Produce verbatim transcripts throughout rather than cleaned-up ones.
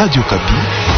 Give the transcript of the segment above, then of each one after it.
Radio Kapi.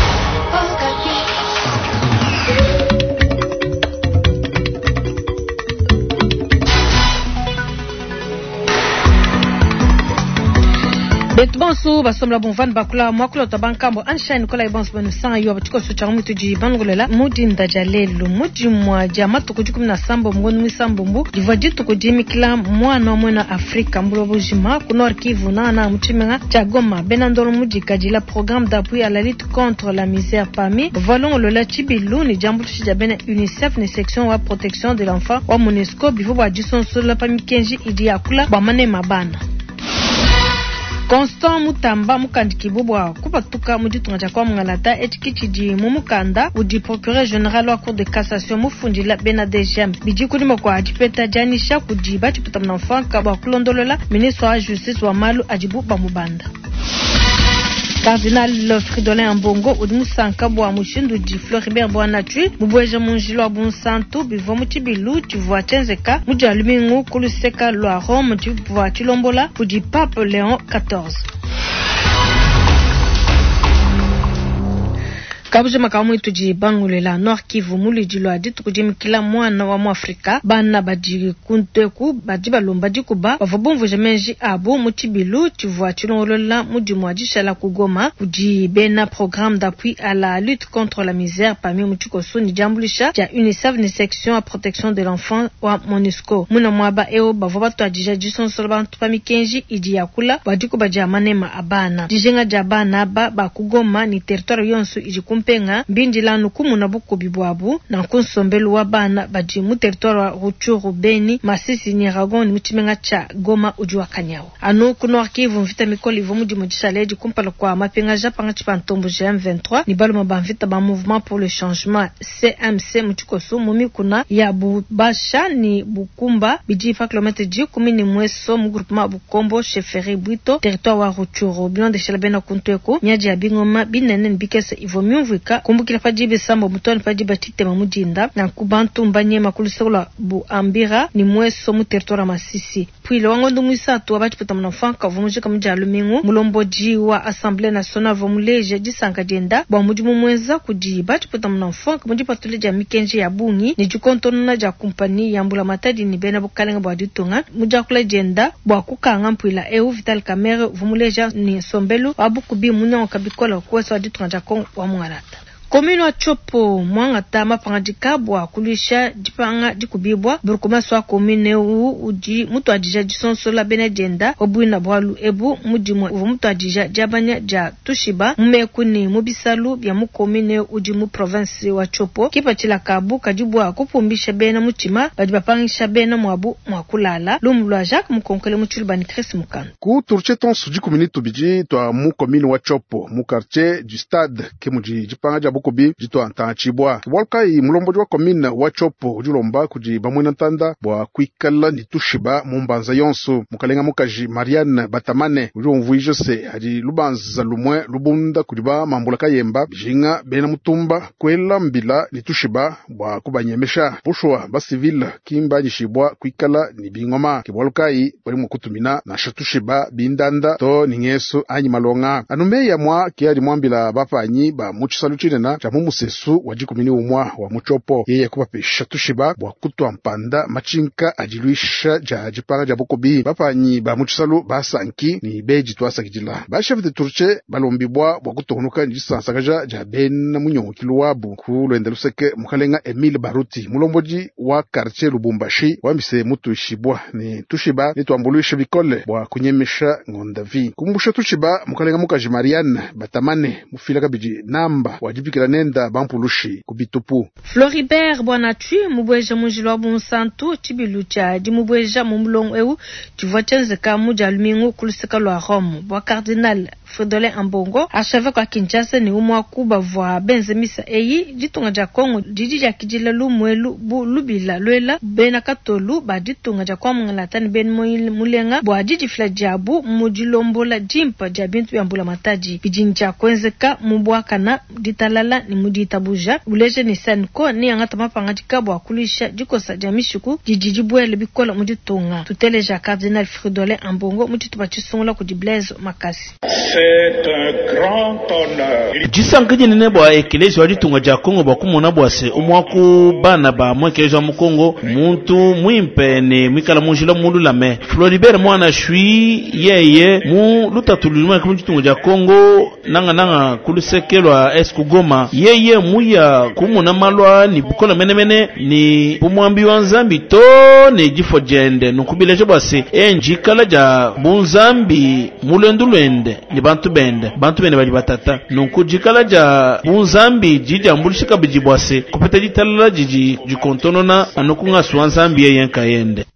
Betu bansu basomla bonvan bakula mwakula tabankambo ansha Nicolas Ibans banu sang yo batiko sucha mutu ji bangolela mudi ndajalelu mudi mwa jama tukujukumi na sambo mngoni misambo mbu divaji tukujimi kila mwana mwana Afrika mbulo bujima kunor Kivu na na mutimenga Chagoma benandoro mudi kajila programme d'appui à la lutte contre la misère parmi volons le la chibilu ni jambu tujabena UNICEF ni section wa protection de l'enfant wa MONUSCO bivo ba jison sur la pami kenji idi akula ba mane mabana. Constant Mutamba mukandiki bubwa kupatuka muditunga kwa mngalata etikichiji mumukanda udi procureur général wa cour de cassation mufundila benadejam biji kulimo kwa ajipeta janisha kujiba tiputa mnafanka ba kulondolola ministre wa justice wa malu ajibu bamubanda. Cardinal Fridolin Ambongo udmusanka bwa mushindu di Floribert Boanatui mubweja munjilo wa bunsantu bivo mutibilu tivwa tenzeka mujalumingu kuluseka lwa Rome tivwa tilombola udi Pape Léon quatorze. Kabuje makamu ituji bangulela Nord Kivu muli jilo aditu kujimi kila mwana wa Mwafrika bana badiri kunteku badiba lomba dikuba bavobumvu jemenji abu mutibilu tivwa tilongolola mujimwajisha la kugoma kuji bena programme d'appui à la lutte contre la misère parmi mutikosu ni jambulisha ja UNICEF ni section à protection de l'enfant wa MONUSCO muna mwaba eo bavobatu ajija jison solbantu pami kenji idi yakula badikuba jamanema abana dijenga jabana ba bakugoma ni territoire yonsu ijikum penga mbindi lanu kumuna buko bibwabu na kunsombelu wa bana baji mu territoire wa Ruchuru Beni Masisi Nyiragongo mutimenga cha Goma ujua Kanyawo anu kuno Kivu mvita mikoli vomuji mujishaleji kumpala kwa mapenga japanga chipantombo ja M vingt-trois ni balu mabamvita ba mouvement pour le changement C M C mutikosu mumi kuna ya Bubasha ni Bukumba biji fa kilometre ji kumini mweso mu groupement Bukombo Cheferi Bwito territoire wa Ruchuru bilan de Shalbena Kuntweko nyaji ya Bingoma binene bikese ivomiu kumbukila pajibe sambo mutoni pajiba tite mamujinda na kubantu mbanye makulisula bu ambira ni mweso mu territoire Masisi puis le wango ndumisatu abati puta mnafanka vumujika mujalumingu mulomboji wa Assemblée nationale vomuleje disanga jenda bwa mujimu mweza kujiba puta mnafanka mujipa tuleja mikenje ya bungi ni jukontona ja kompani ya mbula matadi ni bena bukalenga bwa ditunga mujakula jenda bwa kukanga mpwila eu Vital Kamerhe vumuleja ni sombelu abukubi munya kabikola kwesa ditunga ja Kongo wa mwala. Komino wa Chopo mwanga tama pangajika bwa kulisha jipanga jikubibwa burukuma swa komine u uji mutu ajija jisonso la benedenda obuina bwalu ebu mujimwa uvu mutu ajija jabanya ja tushiba mmekuni mubisalu bya mukomine uji mu province wa Chopo kipa chila kabu kajibwa kupumbisha bena muchima bajibapangisha bena mwabu mwakulala lumulwa Jacques mukonkele muchulibani Chris Mukano ku turcheton suji komine tubiji twa mukomine wa Chopo mu quartier du stade ke muji jipanga jabu kubi jito antachibwa walkai mulomboji wa komine wa Chopo ujulomba kuji bamwena tanda bwa kwikala nitushiba mumbanza yonso mukalenga mukaji Marianne Batamane ujumvuijo se aji lubanza lumwe lubunda kujiba mambula kayemba jinga bena mutumba kwela mbila nitushiba bwa kubanyemesha pushwa ba civil kimba jishibwa kwikala ni bingoma kibolkai bali mukutumina na shatushiba bindanda to ningeso anyi malonga anume ya mwa kiari mwambila bapanyi ba muchisaluchine na cha mumusesu wajikumini umwa wa Muchopo yeye kupapesha tushiba bwa kutwa mpanda machinka ajiluisha ja jipanga ja bukobi bapanyi ba muchisalu basanki ni beji twasa kijila ba chef de turche balombibwa bwa kutonuka njisansagaja ja ben munyonkiluwabu ku lwendeluseke mukalenga Emile Baruti mulomboji wa quartier Lubumbashi wamise mutushibwa ni tushiba ni twambuluisha bikole bwa kunyemesha ngondavi kumbusha tushiba mukalenga mukaji Marianne Batamane mufila kabiji namba wajibikira nenda bampulushi kubitupu Floribert Boanatui mubweja mujilo wa bunsantu tibilucha di mubweja mumulong eu tivwachenzeka mujalumingu kuluseka lwa Rome bwa Cardinal Fridolin Ambongo archevêque kwa Kinshasa ni umwa kuba vwa benzemisa eyi ditunga ja Kongo didi ja kijila lumwelu bu lubila lwela bena katolu ba ditunga ja kwa mngalatani ben mulenga bwa didi flajabu mujilombola jimpa ja bintu ya mbula mataji bijinja kwenzeka mubwakana ditalala ni muditabuja uleje ni sanko ni angata mapangajika bwa kulisha jikosa jamishuku jijijibwele bikola muditunga tuteleja Cardinal Fridolin Ambongo mutituba chisungula kujiblezo makasi. C'est un grand grand honneur. Jisankaji nene bwa ekelezi wa ditunga ja Kongo bwa kumona bwase umwaku bana ba mwa ekelezi wa mukongo muntu mwimpe ne mwikala munjila mundu lame Floribert mwana shui yeye mu lutatululuma kwa ditunga ja Kongo nanga nanga kulusekelwa esku Goma yeye muya kumona malwa ni bukola mene mene ni bumwambi wa Nzambi to ne jifo jende nukubileje bwase enji kala ja bunzambi mulendulende ni bantu bende bantu bende bali batata nunkujikala ja bunzambi jija mbulishika bijibwase kupeta jitalala jiji jikontonona anokunga suwanzambi yeyenka yende.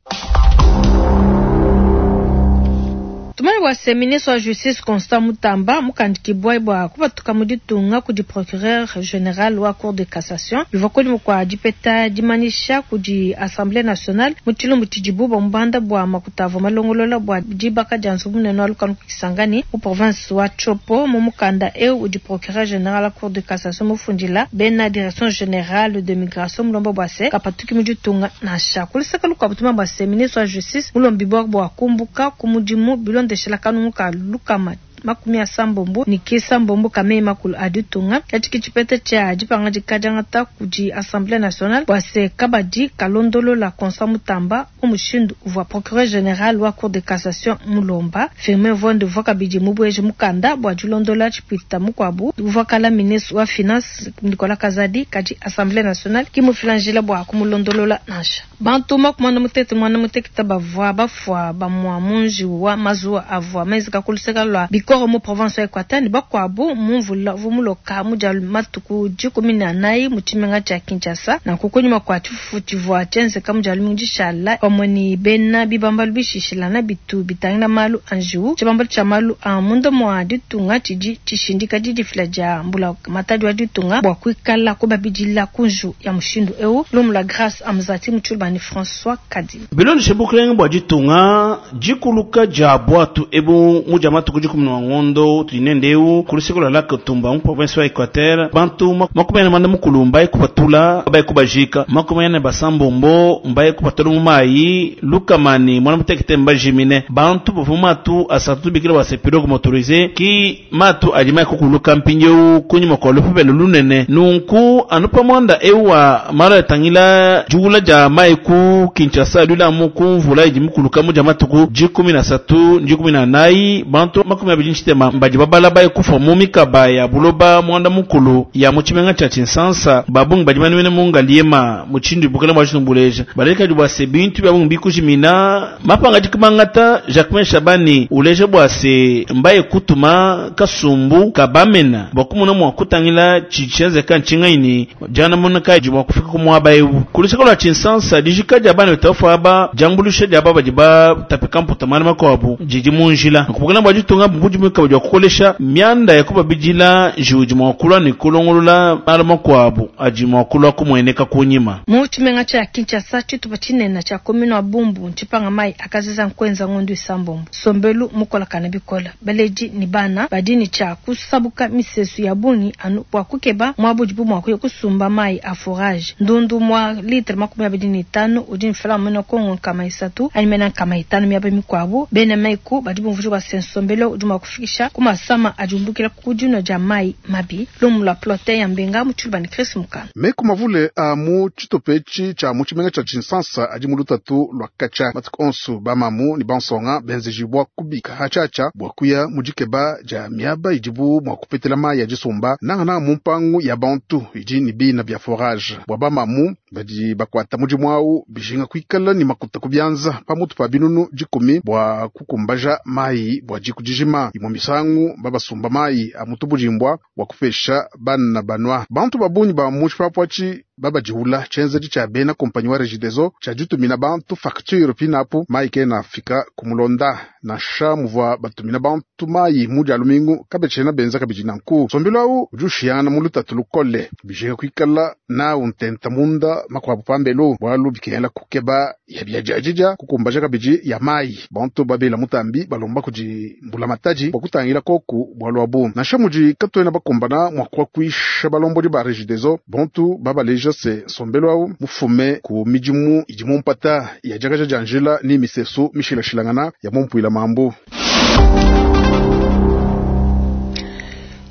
Tumani wa se ministre wa justice Constant Mutamba mukandiki bwa kuba tukamuditunga ku di procureur général wa cour de cassation bivakoli mukwa dipeta dimanisha ku di assemblée nationale mutilo mutijibu bombanda bwa makutavo malongolola bwa dibaka jansu muneno alukanu kisangani mu province wa Chopo mu mukanda e u di procureur général wa cour de cassation mufundila bena direction générale de migration mulombo bwase kapatuki muditunga na shakulisa kaluka butuma bwa se ministre wa justice mulombi bwa kumbuka kumudimu bilon de shela kanu ka lukama makumi ya sambombo ni kisa mbombo kame makulu aditunga katika chipete cha jipanga jikajanga ta kuji assemblée nationale bwase kabadi kalondolo la Constant Mutamba umushindu wa procureur général wa cour de cassation mulomba firme vonde voka biji mubweje mukanda bwa julondola chipita mukwabu voka la ministre wa finance Nicolas Kazadi kaji assemblée nationale kimu filangila bwa kumulondolo la nasha bantuma kumana mutete mwana muteke tabavwa bafwa ba mwamunji wa mazua avwa mezika kuliseka lwa koro mu province ya Equateur bakwabu mumvula vumuloka mujal matuku jikumi na nai mutimenga cha Kinshasa na kukunyuma kwa tifuti vwa chenze kamujal munjishala omoni bena bibambal bishishilana bitu bitangina malu anju chibambal cha malu amundo mwa ditunga tiji tishindika didi flaja mbula matadi wa ditunga bwa kwikala kuba bijila kunju ya mushindu eu lumula grâce amzati mchulbani François Kadi biloni shebuklenga bwa ditunga jikuluka jabwatu ebu mujamatu kujikumi ngondo tinendeu kulisikula la kutumba mu province wa Equateur bantu makumene manda mukulumba ikupatula baye kubajika makumene basambombo mbaye kupatula mu mai lukamani mwana mutekete mbajimine bantu buvumatu asatu bikira basepiro kumotorize ki matu ajima kukuluka mpinyo kunyuma kwa lupebele lunene nunku anupa mwanda ewa mara tangila jugula ja mai ku Kinshasa lula mu kumvula ijimukuluka mu jamatuku jikumi na satu jikumi na nai bantu makumene bijinchitema mbaji babala baye kufa mumika baya buloba mwanda mukulu ya muchimenga cha chinsansa babung baji manuene munga liema muchindi bukala mwashinu mbuleja baleka jubwase bintu babung bikujimina mapanga jikimangata Jacquemain Shabani uleja bwase mbaye kutuma kasumbu kabamena bakumuna mwa kutangila chichenze kanchingaini jana munaka jibwa kufika kumwabaye kulisikola chinsansa dijika jabana betafu aba jambulusha jababa jiba tapikampu tamana makwabu jiji munjila kubukala mwaji tunga bujumuka bajwa kukolesha myanda yakuba bijila jujuma wakula ni kulongolula alama kwabu ajima wakula kumweneka kunyima muchimenga cha Kinshasa chitu pachinena cha komino wa bumbu nchipanga mai akaziza nkwenza ngondu isambombo sombelu mukola kanabikola baleji ni bana badini cha kusabuka misesu ya buni anu kwa kukeba mwabujibu mwakuyo kusumba mai a forage ndundu mwa litre makumi ya badini tano ujini fela mwena kongo kama isatu animena kama itano miyabe mikwabu bene maiku badibu mvuju wa sensombelo ujuma kufikisha kuma sama ajumbukila kujuno jamai mabi lumula plote ya mbenga mchulbani Chris Mukana meku mavule a mu chitopechi cha muchimenga cha Chinsansa ajimuluta tu lwa kacha matuku onsu bamamu ni bansonga benze jibwa kubika hachacha bwakuya mujikeba ja miaba ijibu mwa kupetela maya jisumba nanga nanga mumpangu ya bantu iji ni bina bia forage bwa bamamu badi bakwata mujimwau bijinga kuikala ni makuta kubyanza pamutu pa binunu jikumi bwa kukumbaja mai bwa jikujijima imo misangu babasumba mai amutubujimbwa wakufesha bana banwa bantu babunyi ba muchipapwachi baba jihula chenze cha bena kompanyi wa Regideso cha jutumina bantu facture pinapu mai kena fika kumulonda na shamuvwa batumina bantu mai muja lumingu kabechena benza kabijina nku sombilwa ujushiana muluta tulukole bijega kwikala na untenta munda makwabu pambelo bwalu bikela kukeba yabyajajija kukumbaja kabiji ya mai bantu babela mutambi balomba kuji mbula mataji bakutangira koku bwalu abu na shamuji katwena bakombana mwakwa kwisha balombo di ba Regideso bantu baba leja se sombelo au mufume ku mijimu ijimu mpata ya jagaja janjila ni misesu mishila shilangana ya mumpu ila mambu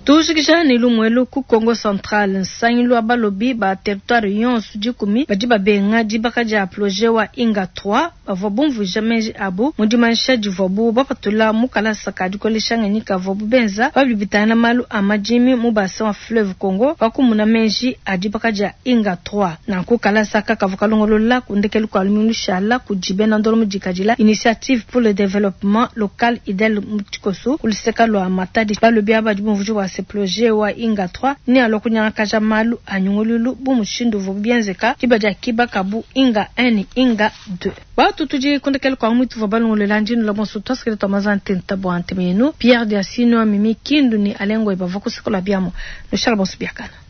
tujikisha ni lumwelu ku Congo Central nsanyilu abalobi ba territoire yonsu jikumi bajiba benga jibaka ja projet wa Inga trois bavobumvu jameji abu mudimansha jivobu bapatula mukala sakadi kolishanga nika vobu benza babibitana malu amajimi mubasa wa fleuve Congo bakumuna meji ajibaka ja Inga trois na kukala saka kavukalongolola kundekelu kwa lumilu shala kujibena ndolo mujikajila initiative pour le développement local idel mutikosu kuliseka lo amatadi balobi abajibumvu wa se projet wa Inga trois ni alokunyanga kaja malu anyungululu bumushindu vobu bienzeka kibaja kiba kabu Inga un Inga deux watu tuji kundekelu kwa mwitu vabalongolola njinu la bonsu toskele tomazante ntabo antemenu Pierre de Asino mimi kindu ni alengo ibavaku sikola biamo no shala bonsu biakana.